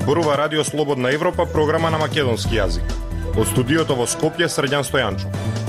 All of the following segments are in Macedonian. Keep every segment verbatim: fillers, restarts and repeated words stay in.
Зборува Радио Слободна Европа, програма на македонски јазик. Од студиото во Скопје, Срđan Стојанчо.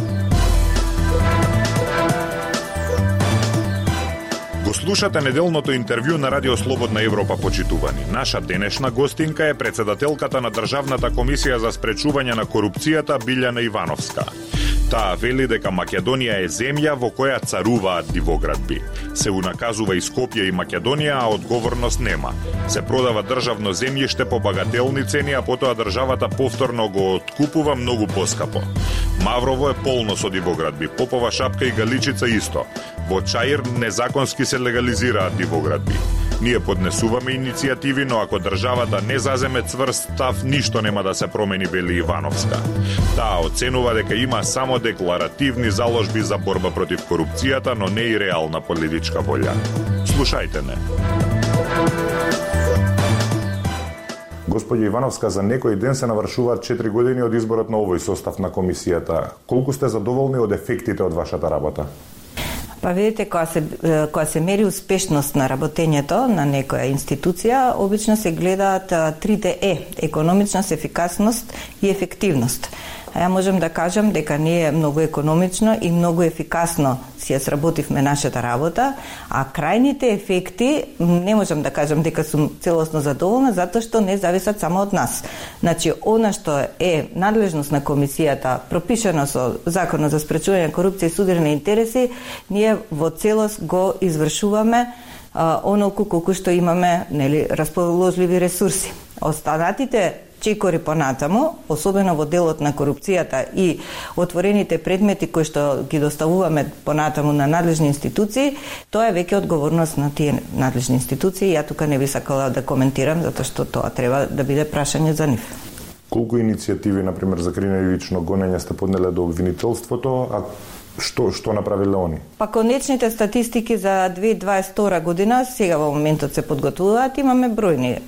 Го слушате неделното интервју на Радио Слободна Европа, почитувани. Наша денешна гостинка е председателката на Државната комисија за спречување на корупцијата Билјана Ивановска. Таа вели дека Македонија е земја во која царуваат дивоградби. Се унаказува и Скопје и Македонија, а одговорност нема. Се продава државно земјиште по багателни цени, а потоа државата повторно го откупува многу поскапо. Маврово е полно со дивоградби, Попова Шапка и Галичица исто. Во Чаир незаконски се легализираат дивоградби. Ние поднесуваме иницијативи, но ако државата не заземе цврст став, ништо нема да се промени, вели Ивановска. Таа оценува дека има само декларативни заложби за борба против корупцијата, но не и реална политичка волја. Слушајте не. Господја Ивановска, за некој ден се навршуваат четири години од изборот на овој состав на комисијата. Колку сте задоволни од ефектите од вашата работа? Па видите, кога се, кога се мери успешност на работењето на некоја институција, обично се гледаат трите Е: економичност, ефикасност и ефективност. А ја можам да кажам дека ние многу економично и многу ефикасно си ја сработивме нашата работа, а крајните ефекти не можам да кажам дека сум целосно задоволна, затоа што не зависат само од нас. Значи, она што е надлежност на комисијата, пропишано со Законот за спречување на корупција и судир на интереси, ние во целост го извршуваме а, онолку колку што имаме, нели, расположливи ресурси. Останатите чекори понатаму, особено во делот на корупцијата и отворените предмети кои што ги доставуваме понатаму на надлежни институции, тоа е веќе одговорност на тие надлежни институции. Ја тука не би сакала да коментирам, затоа што тоа треба да биде прашање за нив. Колку иницијативи, например, за криминалично гонење сте поднеле до обвинителството, а Што, што направиле они? Па конечните статистики за две илјади дваесет и втора година сега во моментот се подготвуваат. Имаме бројни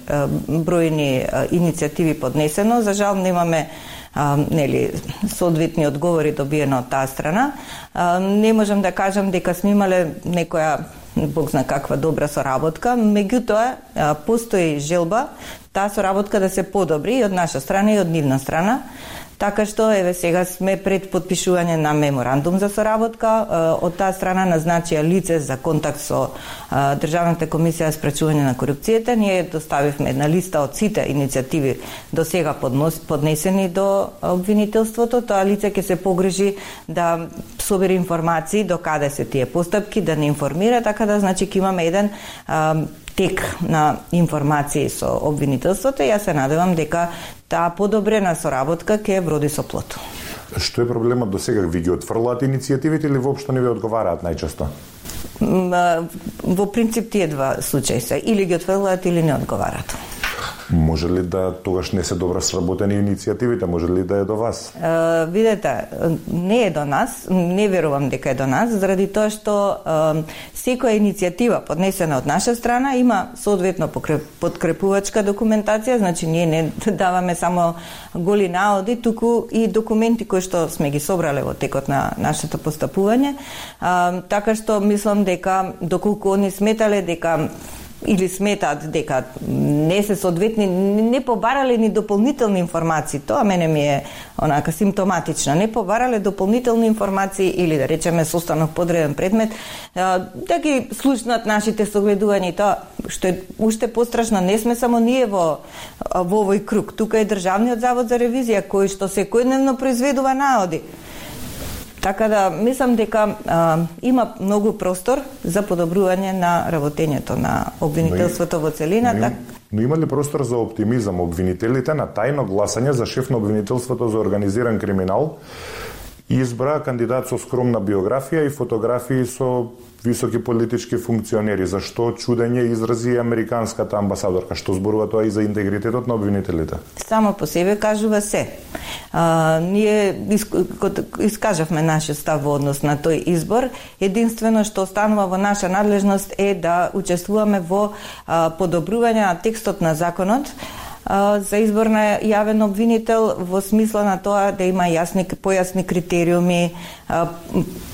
бројни иницијативи поднесено. За жал немаме а, нели соодветни одговори добиено од таа страна. А, не можам да кажам дека сме имале некоја Бог зна каква добра соработка, меѓутоа постои желба таа соработка да се подобри и од наша страна и од нивна страна. Така што, еве, сега сме пред подпишување на меморандум за соработка. Од таа страна назначија лице за контакт со Државната комисија за спречување на корупцијата. Ние доставивме една листа од сите иницијативи до сега поднесени до обвинителството. Тоа лице ќе се погрижи да собери информации до каде се тие постапки, да не информира, така да, значи, ќе имаме еден а, тек на информации со обвинителството. Јас се надевам дека таа подобрена соработка ќе вроди со плод. Што е проблемот до сега? Ви ги отфрлаат иницијативите или воопшто не ви одговараат најчесто? Во принцип тие два случаи се. Или ги отфрлаат или не одговараат. Може ли да тогаш не се добро сработени иницијативите? Може ли да е до вас? Uh, видете, не е до нас, не верувам дека е до нас, заради тоа што uh, секоја иницијатива поднесена од наша страна има соодветно подкрепувачка документација, значи ние не даваме само голи наоди, туку и документи кои што сме ги собрале во текот на нашето постапување. Uh, така што мислам дека доколку они сметале дека или сметаат дека не се соодветни, не побарале ни дополнителни информации. Тоа мене ми е онака симптоматично. Не побарале дополнителни информации или, да речеме, состанок подреден предмет, да ги слушнат нашите согледувања. И тоа што е уште пострашно, не сме само ние во, во овој круг. Тука е Државниот завод за ревизија, кој што секојдневно произведува наоди. Така да, мислам дека а, има многу простор за подобрување на работењето на обвинителството во целина. Но, так... но има ли простор за оптимизам? Обвинителите на тајно гласање за шеф на обвинителството за организиран криминал избра кандидат со скромна биографија и фотографии со високи политички функционери. Зашто чудење изрази американската амбасадорка? Што зборува тоа и за интегритетот на обвинителите? Само по себе кажува се. А, ние искажавме нашиот став во однос на тој избор. Единствено што останува во наша надлежност е да учествуваме во а, подобрување на текстот на законот за избор на јавен обвинител, во смисла на тоа да има јасни, појасни критериуми,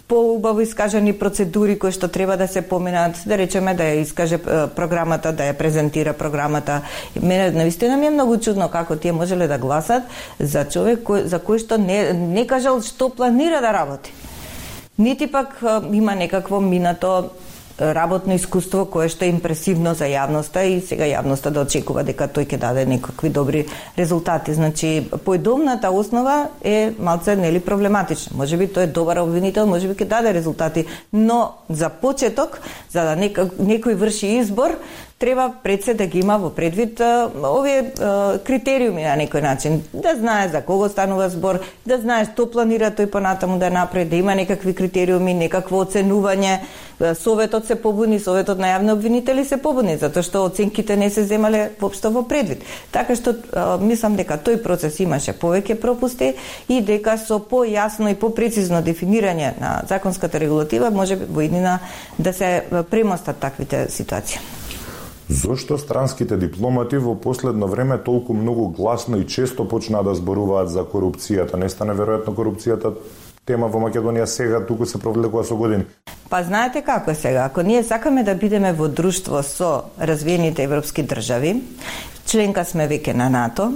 поубаво искажани процедури кои што треба да се поминат, да речеме да ја искаже програмата, да ја презентира програмата. Мене навистина ми е многу чудно како тие можеле да гласат за човек кој, за кој што не, не кажал што планира да работи. Нити пак има некакво минато работно искуство кое што е импресивно за јавноста и сега јавноста да очекува дека тој ќе даде некакви добри резултати. Значи, поедомната основа е малце нели проблематична. Можеби тој е добар обвинител, можеби ќе даде резултати, но за почеток, за да некој врши избор, треба пред се да ги има во предвид а, овие а, критериуми на некој начин. Да знае за кого станува збор, да знае што планира тој понатаму да направи, да има некакви критериуми, некакво оценување. Советот се побуни, Советот на јавни обвинители се побуни, затоа што оценките не се земале воопшто во предвид. Така што а, мислам дека тој процес имаше повеќе пропусти и дека со појасно и попрецизно дефинирање на законската регулатива може во иднина да се премостат таквите ситуации. Зошто странските дипломати во последно време толку многу гласно и често почнаа да зборуваат за корупцијата? Не стане веројатно корупцијата тема во Македонија сега, туку се провлекува со години? Па знаете како е сега, ако ние сакаме да бидеме во друштво со развиените европски држави, членка сме веќе на НАТО,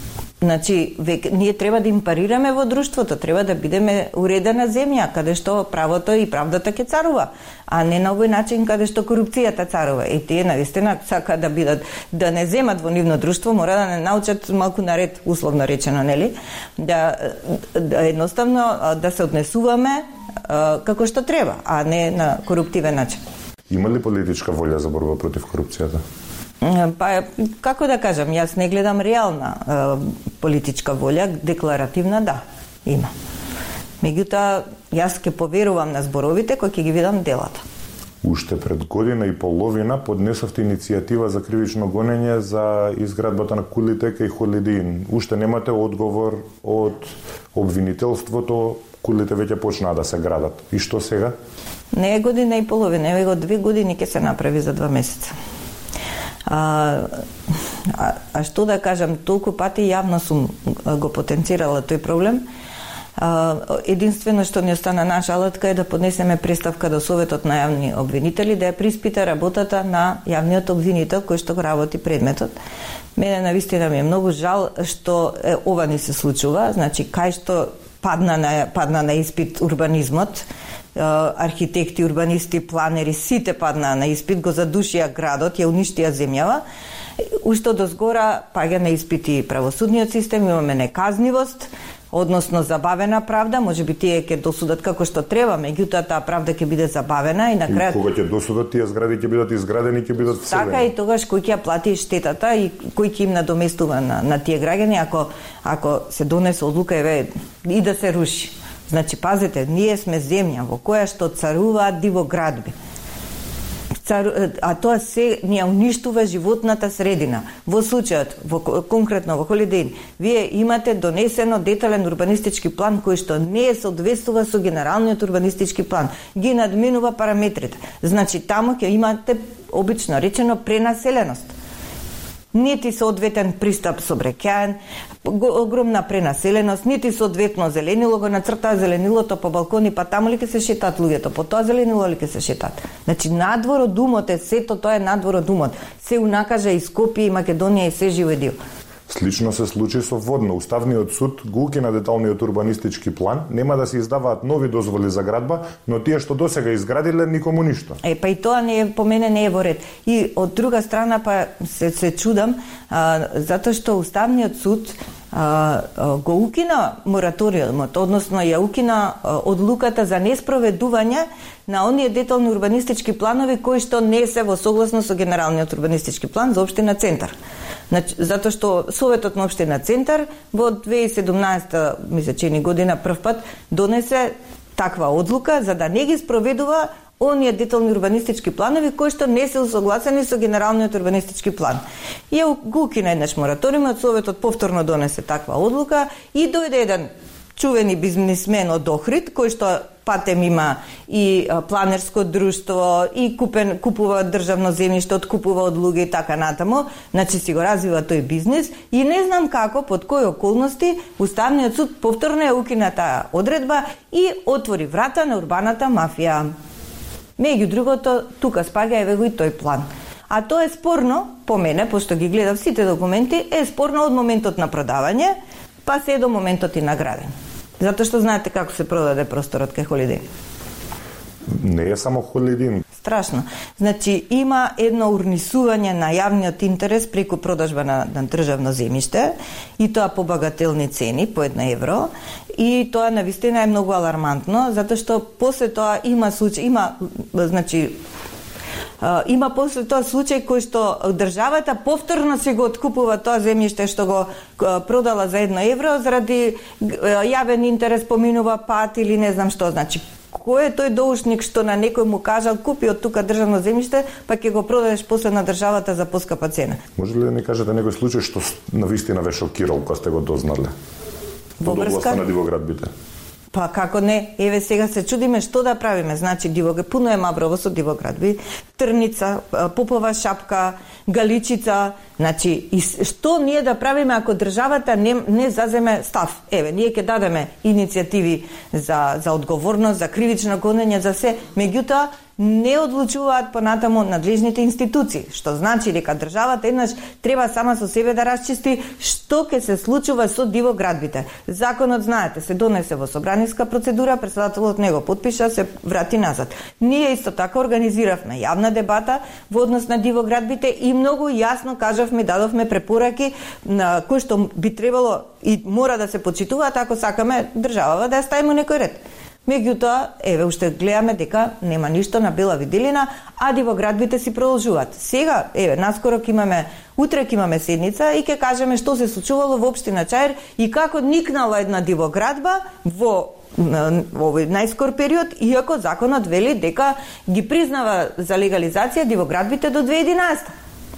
значи век, ние треба да им парираме во друштвото, треба да бидеме уредена земја каде што правото и правдата ќе царува, а не на овој начин каде што корупцијата царува. И тие навистина сака да бидат да не земат во нивно друштво, мора да не научат малку наред, условно речено, нели? Да, да едноставно да се однесуваме како што треба, а не на коруптивен начин. Има ли политичка волја за борба против корупцијата? Па, како да кажам, јас не гледам реална е, политичка волја, декларативна да, има. Меѓутоа, јас ќе поверувам на зборовите кои ќе ги видам делата. Уште пред година и половина поднесовте иницијатива за кривично гонење за изградбата на Кулитека и Холидин. Уште немате одговор од обвинителството, кулите веќе почнаа да се градат. И што сега? Не е година и половина, еве го две години ќе се направи за два месеца. А, а, а што да кажам, толку пати јавно сум го потенцирала тој проблем. А, единствено што ни остана наша алатка е да поднесеме преставка до Советот на јавни обвинители да ја приспита работата на јавниот обвинител кој што го работи предметот. Мене навистина ми е многу жал што е, ова ни се случува, значи кај што падна на падна на испит урбанизмот, архитекти, урбанисти, планери, сите паднаа на испит, го задушија градот, ја уништија земјава. Уште дозгора паѓа на испити правосудниот систем, имаме неказнивост, односно забавена правда, можеби тие ќе досудат како што треба, меѓутоа таа правда ќе биде забавена и на крај. И кога ќе досудат тие згради ќе бидат изградени, ќе бидат вселени. Така и тогаш кој ќе ја плати штетата и кој ќе им надоместува на, на тие граѓани ако ако се донесе одлука еве и да се руши. Значи, пазете, ние сме земја во која што царуваат дивоградби. Цару... А тоа се ни уништува животната средина. Во случајот, во, конкретно во Холидин, вие имате донесено детален урбанистички план кој што не соодветствува со генералниот урбанистички план. Ги надминува параметрите. Значи, таму ќе имате, обично речено, пренаселеност. Нити соодветен пристап сообраќаен, огромна пренаселеност, нити соодветно зеленило, го нацртаа зеленилото по балкони, па таму ли ќе се шетаат луѓето, по тоа зеленило ли ќе се шетаат. Значи, надвор од умот е сето, тоа е надвор од умот. Се унакажа и Скопје, и Македонија, и се живо е дел. Слично се случи со Водно. Уставниот суд го укина деталниот урбанистички план, нема да се издаваат нови дозволи за градба, но тие што досега изградиле никому ништо. Е, па и тоа не е, по мене не е во ред. И од друга страна па се, се чудам, а, затоа што Уставниот суд а, а, го укина мораториумот, односно ја укина а, одлуката за неспроведување на оние детални урбанистички планови кои што не се во согласно со генералниот урбанистички план за општина Центар. Значи, затоа што Советот на општина Центар во две илјади и седумнаесета мисля че ни година прв пат донесе таква одлука за да не ги спроведува оние детални урбанистички планови кои што не се усогласени со генералниот урбанистички план. Ја го укина еднаш мораториумот, Советот повторно донесе таква одлука и дојде еден чувени бизнисмен од Охрид, кој што патем има и планерско друштво, и купен, купува државно земјиште, откупува од луѓе и така натаму, значи си го развива тој бизнис и не знам како, под кои околности, Уставниот суд повторно ја укина таа одредба и отвори врата на урбаната мафија. Меѓу другото, тука спаѓа еве го и тој план. А тоа е спорно, по мене, пошто ги гледав сите документи, е спорно од моментот на продавање, па се до моментот и на градење. Затоа што знаете како се продаде просторот кај Холидин. Не е само Холидин. Страшно. Значи, има едно урнисување на јавниот интерес преку продажба на, на државно земјиште и тоа по багателни цени, по една евро, и тоа навистина е многу алармантно, затоа што после тоа има случај, има, значи, Uh, има после тоа случај кој што државата повторно се го откупува тоа земјиште што го uh, продала за едно евро заради uh, јавен интерес, поминува пат или не знам што. Значи, кој е тој доушник што на некој му кажал купи од тука државно земјиште, па ќе го продадеш после на државата за поскапа цена? Може ли да ни кажете некој случај што навистина ве шокирал кога сте го дознале? Во врска на дивоградбите? Па како не, еве сега се чудиме што да правиме. Значи дивоград, пуно е Маврово со дивоградби, Трница, Попова шапка, Галичица, значи и што ние да правиме ако државата не, не заземе став? Еве, ние ќе дадеме иницијативи за за одговорност, за кривично гонење, за се, меѓутоа не одлучуваат понатаму надлежните институции, што значи дека државата еднаш треба сама со себе да расчисти што ќе се случува со дивоградбите. Законот, знаете, се донесе во собраниска процедура, претседателот него подпиша, се врати назад. Ние исто така организиравме јавна дебата во однос на дивоградбите и многу јасно кажавме, дадовме препораки на кои што би требало и мора да се почитуваат ако сакаме државава да ја ставиме некој ред. Меѓутоа, еве, уште гледаме дека нема ништо на бела виделина, а дивоградбите си продолжуваат. Сега, еве, наскоро ќе имаме, утре ќе имаме седница и ќе кажеме што се случувало во општина Чаир и како никнала една дивоградба во овој најскор период, иако законот вели дека ги признава за легализација дивоградбите до две илјади и единаесета.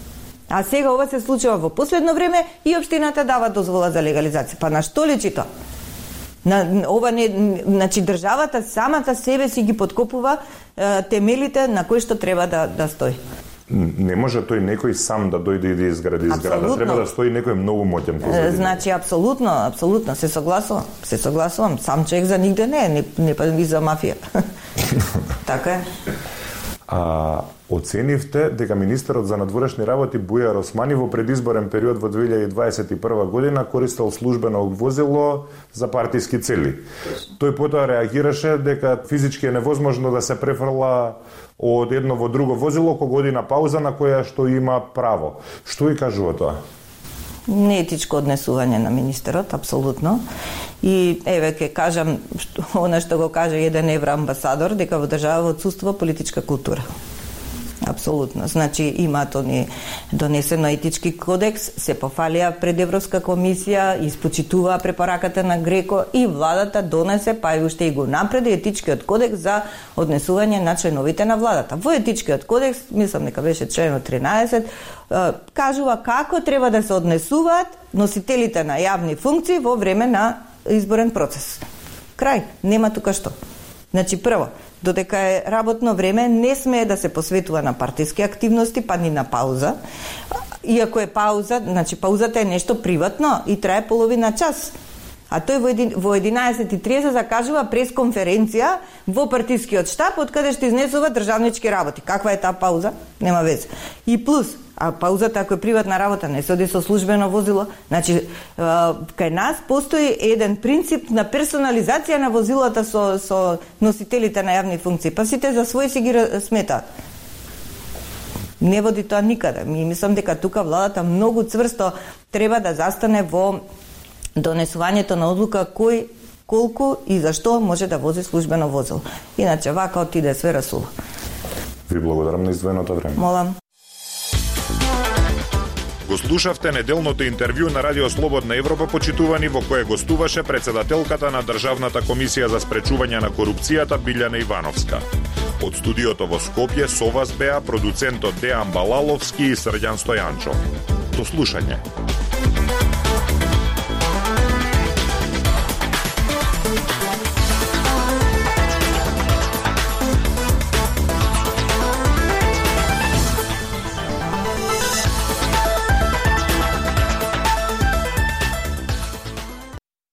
А сега ова се случува во последно време и општината дава дозвола за легализација. Па на што личи тоа? На ова не, значи државата самата себе си ги подкопува е, темелите на кои што треба да да стои. Не може тој некој сам да дојде и да изгради зграда, треба да стои некој многу моќен позади. Значи апсолутно, апсолутно се согласувам, се согласувам, сам човек за нигде не е, не, не па и за мафија. Така е. А оценивте дека министерот за надворешни работи Бујар Османи во предизборен период во две илјади дваесет и прва година користел службено возило за партиски цели. Тој потоа реагираше дека физички е невозможно да се префрла од едно во друго возило ко година пауза на која што има право. Што и кажува тоа? Неетичко однесување на министерот, апсолутно. И еве ќе кажам она што го кажа еден евроамбасадор, дека во држава отсуствува политичка култура. Апсолутно. Значи имаат они донесено етички кодекс, се пофалија пред Европска комисија, испочитуваа препораката на Греко и владата донесе, па и уште и го напреди етичкиот кодекс за однесување на членовите на владата. Во етичкиот кодекс, мислам дека беше членот тринаесет, кажува како треба да се однесуваат носителите на јавни функции во време на изборен процес. Крај, нема тука што. Значи прво, додека е работно време, не смее да се посветува на партиски активности, па ни на пауза. Иако е пауза, значи паузата е нешто приватно и трае половина час. А тој во единаесет и тридесет закажува пресконференција во партискиот штаб, од каде што изнесува државнички работи. Каква е таа пауза? Нема везе. И плюс, а паузата ако е приватна работа, не се оди со службено возило, значи кај нас постои еден принцип на персонализација на возилата со, со носителите на јавни функции, па сите за свој си ги сметаат. Не води тоа никаде. Ми мислам дека тука владата многу цврсто треба да застане во донесувањето на одлука кој, колку и зашто може да вози службено возило. Иначе вака отиде све расуло. Ви благодарам на издвоеното време. Молам. Го слушавте неделното интервју на Радио Слободна Европа, почитувани, во кое гостуваше председателката на Државната комисија за спречување на корупцијата Билјана Ивановска. Од студиото во Скопје со вас беа продуцентот Дејан Балаловски и Срđan Стојанчов. До слушање.